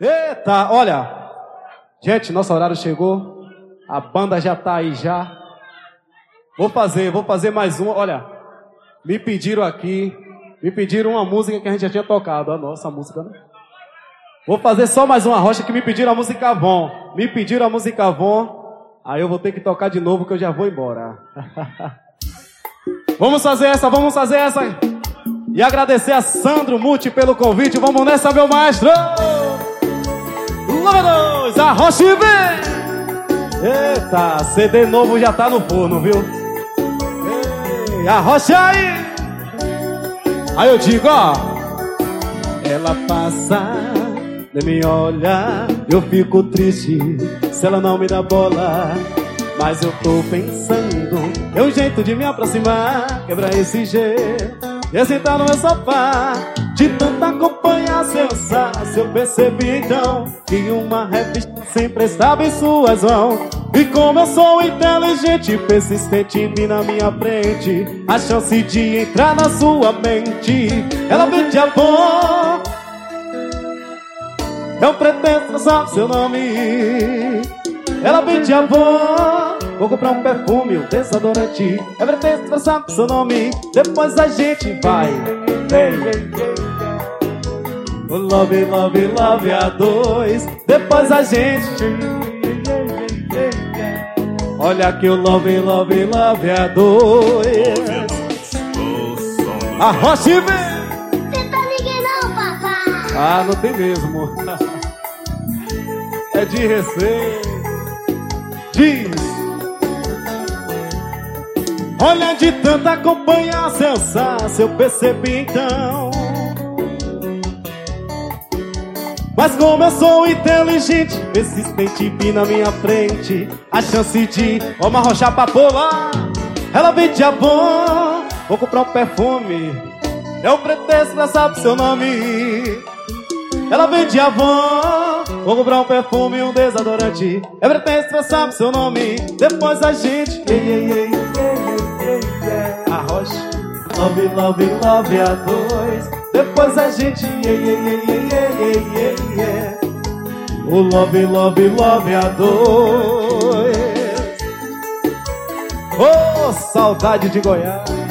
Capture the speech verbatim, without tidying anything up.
Eita, olha. Gente, nosso horário chegou. A banda já tá aí já. Vou fazer, vou fazer mais uma. Olha, me pediram aqui, me pediram uma música que a gente já tinha tocado. A nossa música, né? Vou fazer só mais uma rocha que me pediram a música Avon. Me pediram a música Avon. Aí eu vou ter que tocar de novo que eu já vou embora. Vamos fazer essa, vamos fazer essa. E agradecer a Sandro Muti pelo convite. Vamos nessa, meu maestro. Louvadores, a rocha vem. Eita, C D novo já tá no forno, viu? Ei, a rocha aí. Aí eu digo, ó. Ela passa, nem me olha, eu fico triste se ela não me dá bola. Mas eu tô pensando, é um jeito de me aproximar, quebrar esse jeito e sentar no meu sofá. De tanto acompanhar seu saço, eu percebi então que uma revista sempre estava em suas mãos. E como eu sou inteligente, persistente, vi na minha frente a chance de entrar na sua mente. Ela pede amor, eu pretendo saber seu nome. Ela pede amor, vou comprar um perfume, um desodorante. Eu pretendo saber seu nome. Depois a gente vai, vem. O love, love, love a dois. Depois a gente, olha que o love, love, love a dois. A rocha vem. Você tá ninguém não, papai. Ah, não tem mesmo. É de receita. Diz. Olha, de tanto acompanhar seu saço, eu percebi então. Mas como eu sou inteligente, persistente, vi na minha frente a chance de ó, uma rocha pra pular. Ela vem de Avon, vou comprar um perfume, eu pretendo pra saber seu nome. Ela vem de Avon, vou comprar um perfume e um desodorante. Eu pretendo pra saber seu nome. Depois a gente, ei, ei, ei, ei, ei, ei, a rocha, love, love, love a dois. Depois a gente, ei, ei, ei, ei, ei, ei, ei, o love, love, love a dois. Oh, saudade de Goiás.